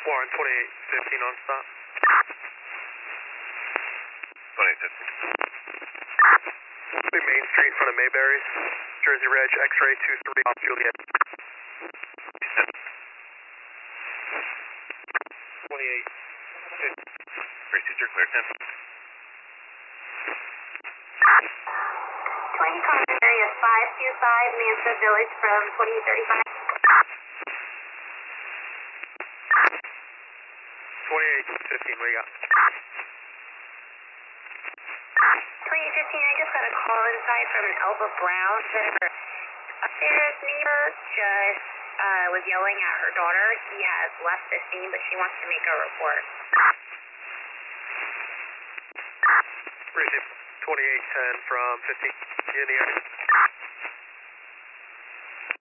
Warren 2815 on stop. 2815. Main Street in front of Mayberry's. Jersey Reg, X-ray 23 off Juliet. 28. Procedure clear 10. 20 common area 525 Mansfield Village from 2835. 2815, what do you got? 2815, I just got a call inside from an Elba Brown. Said her upstairs neighbor just was yelling at her daughter. He has left the scene, but she wants to make a report. Receive 2810 from 15 in the area.